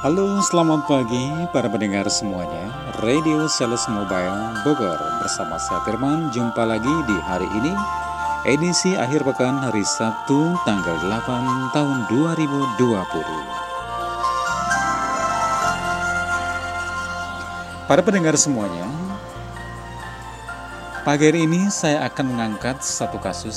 Halo, selamat pagi para pendengar semuanya. Radio Sales Mobile Bogor bersama saya Firman. Jumpa lagi di hari ini, edisi akhir pekan hari Sabtu tanggal 8 tahun 2020. Para pendengar semuanya, pagi hari ini saya akan mengangkat satu kasus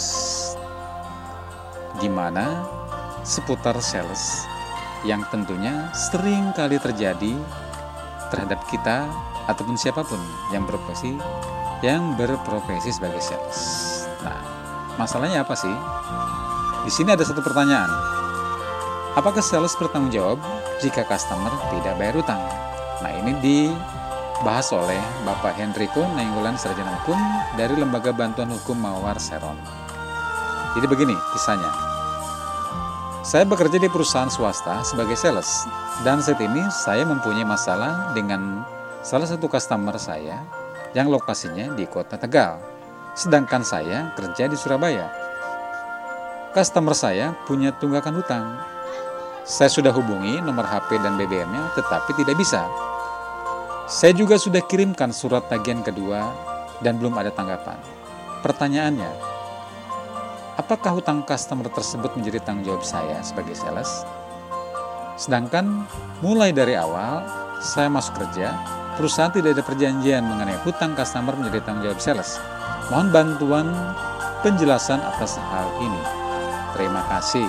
di mana seputar sales yang tentunya sering kali terjadi terhadap kita ataupun siapapun yang berprofesi sebagai sales. Nah, masalahnya apa sih? Di sini ada satu pertanyaan. Apakah sales bertanggung jawab jika customer tidak bayar utang? Nah, ini dibahas oleh Bapak Henrico Nainggolan, sarjana hukum dari Lembaga Bantuan Hukum Mawar Seron. Jadi begini kisahnya. Saya bekerja di perusahaan swasta sebagai sales, dan saat ini saya mempunyai masalah dengan salah satu customer saya yang lokasinya di kota Tegal, sedangkan saya kerja di Surabaya. Customer saya punya tunggakan hutang. Saya sudah hubungi nomor HP dan BBM-nya, tetapi tidak bisa. Saya juga sudah kirimkan surat tagihan kedua dan belum ada tanggapan. Pertanyaannya, apakah hutang customer tersebut menjadi tanggung jawab saya sebagai sales? Sedangkan mulai dari awal saya masuk kerja, perusahaan tidak ada perjanjian mengenai hutang customer menjadi tanggung jawab sales. Mohon bantuan penjelasan atas hal ini. Terima kasih.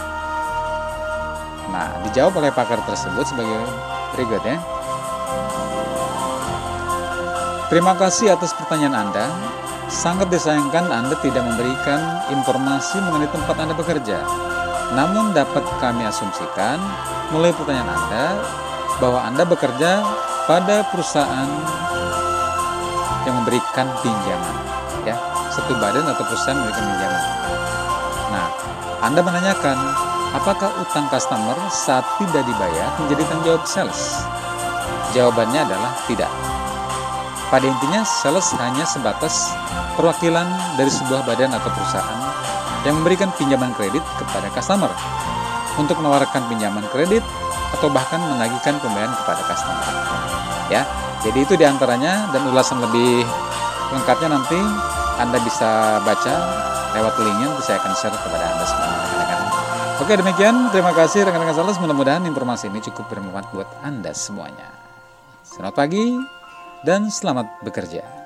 Nah, dijawab oleh pakar tersebut sebagai berikut ya. Terima kasih atas pertanyaan Anda. Sangat disayangkan Anda tidak memberikan informasi mengenai tempat Anda bekerja. Namun dapat kami asumsikan mulai pertanyaan Anda bahwa Anda bekerja pada perusahaan yang memberikan pinjaman, ya, satu badan atau perusahaan memberikan pinjaman. Nah, Anda menanyakan apakah utang customer saat tidak dibayar menjadi tanggung jawab sales? Jawabannya adalah tidak. Pada intinya, sales hanya sebatas perwakilan dari sebuah badan atau perusahaan yang memberikan pinjaman kredit kepada customer untuk menawarkan pinjaman kredit atau bahkan menagihkan pembayaran kepada customer. Ya, jadi itu diantaranya, dan ulasan lebih lengkapnya nanti Anda bisa baca lewat linknya, nanti saya akan share kepada Anda semua. Oke, demikian. Terima kasih rekan-rekan sales. Mudah-mudahan informasi ini cukup bermanfaat buat Anda semuanya. Selamat pagi dan selamat bekerja.